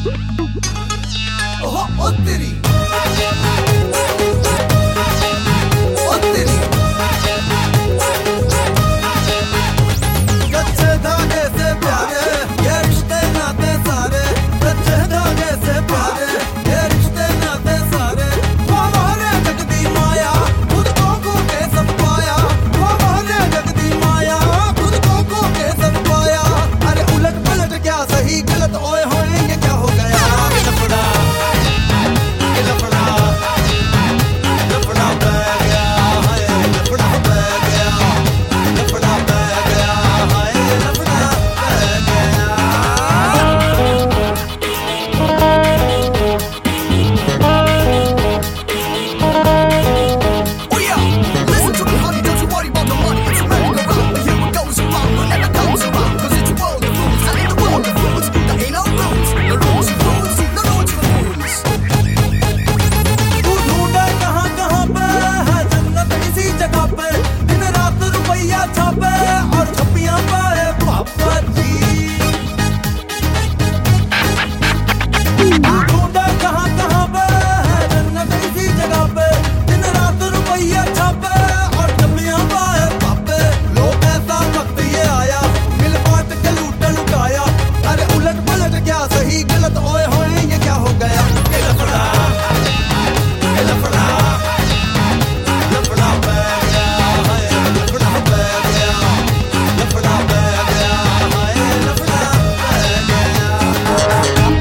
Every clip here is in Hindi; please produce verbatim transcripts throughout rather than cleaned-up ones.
ओहो ओ तेरी ओ तेरी कच्चे धागे से प्यारे ये रिश्ते नाते सारे, कच्चे धागे से प्यारे ये रिश्ते नाते सारे। वो मोहरे जगदी माया खुद को खो के सब पाया, वो मोहरे जगदी माया खुद को खो के सब पाया। अरे उलट पलट क्या सही गलत ओए होए ये क्या हो गया। लफड़ा ये लफड़ा लफड़ा बह गया हाय, लफड़ा बह गया, लफड़ा बह गया हाय, लफड़ा बह गया। Oh yeah, listen to me honey, don't you worry about the money. It's a merry-go-round, but here what goes around will never comes around. Cause it's a world of rules, and in the world of rules there ain't no rules. No rules of rules, no rules of rules. तू ढूंढे कहाँ कहाँ पे है जन्नत इसी जगह पे, दिन रात रुपया छापे और छपियां पाए पापा जी। तू ढूंढे कहाँ कहाँ पे है जन्नत इसी जगह पे, दिन रात रुपया छापे और छपियां पाए पापे। लोग ऐसा वक्त ये आया मिल बांट के लूट लुटाया। अरे उलट पलट क्या सही गलत ओए होए ये क्या हो गया। ये लफड़ा ये लफड़ा लफड़ा बह गया हाय, लफड़ा बह गया, लफड़ा बह गया हाय, लफड़ा बह गया।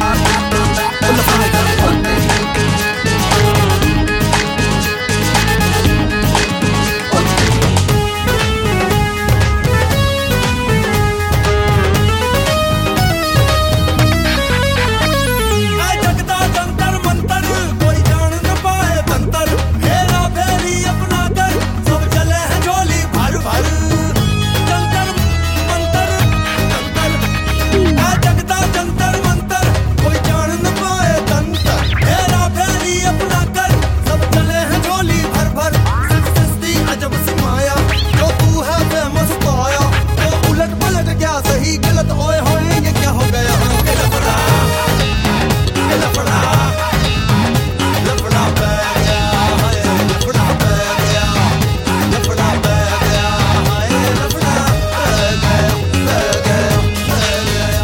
ऐ जगदा जंतर मंतर कोई जान न पाए तंतर, फेरा फेरी अपना कर सब चले हैं झोली भर भर। जंतर मंतर जंतर ऐ जगदा जंतर मंतर कोई जान न पाए तंतर, फेरा फेरी अपना कर सब चले हैं झोली भर भर। सस्ती अजब सी माया जो तू है फेमस पाया, तो उलट पलट क्या सही गलत ओए होए ये क्या हो गया। ये लफड़ा ये लफड़ा लफड़ा बह गया हाय, लफड़ा बह गया, लफड़ा बह गया हाय, लफड़ा बह गया, बह गया, बह गया।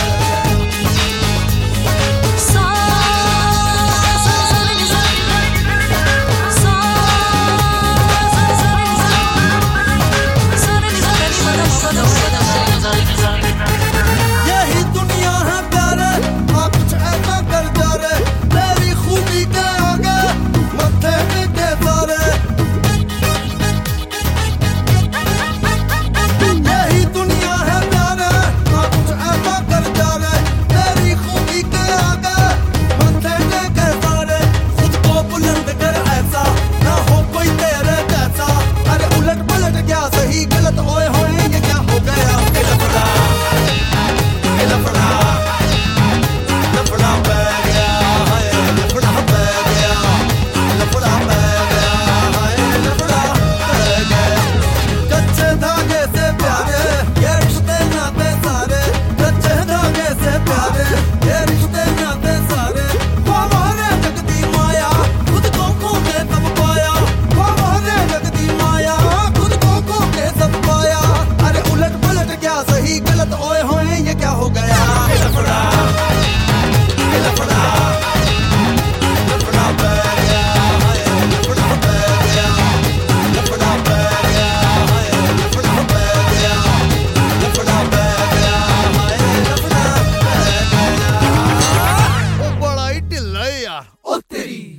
यही दुनिया है प्यारे, हाँ कुछ ऐसा कर जा रे, तेरी खूबी के आगे मत्थे टेके सारे। यही दुनिया है प्यारे, हाँ कुछ ऐसा कर जा रे, तेरी खूबी के आगे मत्थे टेके सारे। खुद को बुलंद कर ऐसा ना हो कोई तेरे जैसा। अरे उलट पलट क्या सही गलत ओए होए ये क्या हो गया। ये लफड़ा ये लफड़ा लफड़ा बह गया हाय, लफड़ा बह गया, लफड़ा बह गया हाय, लफड़ा बह गया। कच्चे धागे से प्यारे ये रिश्ते नाते सारे, कच्चे धागे से प्यारे ये रिश्ते नाते सारे। वो मोहरे जगदी माया खुद को खो के सब पाया, वो मोहरे जगदी माया खुद को खो के सब पाया। अरे उलट पलट क्या सही गलत ओए होए ये क्या हो गया। ये लफड़ा ये लफड़ा लफड़ा बह गया हाय, लफड़ा बह गया, लफड़ा बह गया हाय, लफड़ा बह गया, लफड़ा बह गया हाय, लफड़ा बह गया। ओ बड़ा ही ढिल्ला है यार। ओ तेरी